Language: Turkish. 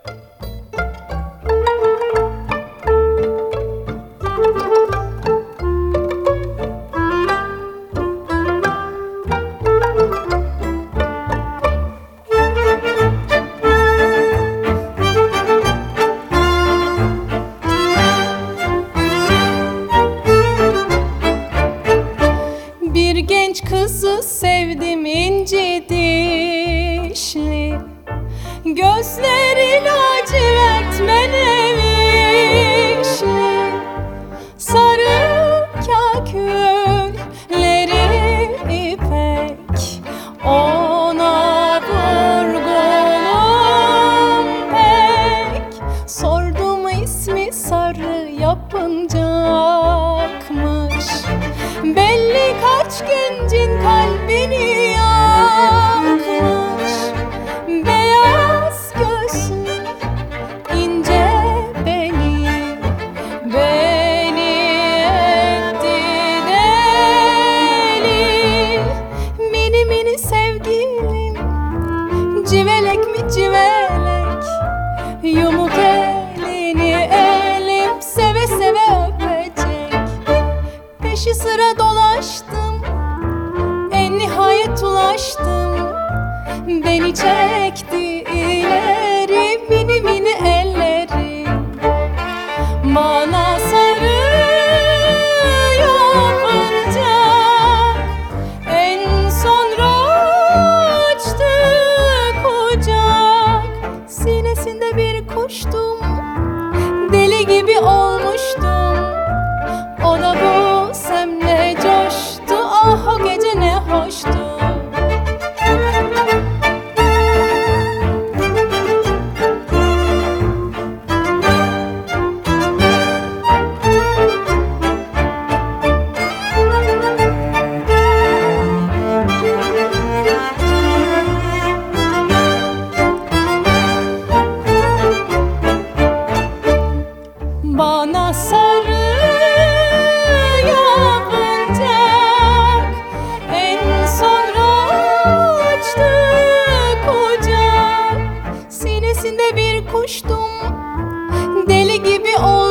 Bir genç kızı sevdim, ince dişli, gözleri lacivert menevişli, sarı kakülleri ipek, ona vurgunum pek. Sordum ismi sarı yapıncakmış, belli kaç gencin kalbini yakmış. Beyaz gözlü, ince beni, beni etti deli. Mini mini sevgilim, civelek mi civelek, yumuk elini elim seve seve öpecek. Peşi sıra dolaştım, en nihayet ulaştım. Beni çekti ileri mini mini elleri, bana sarı yapacak. En sonra açtı kucak, sinesinde bir kuştum, deli gibi olmuştum. O da bu semle coştu, ah o gece ne hoştu. Bana sarı yapacak, en sonra açtı kucak. Sinesinde bir kuştum, deli gibi oldum.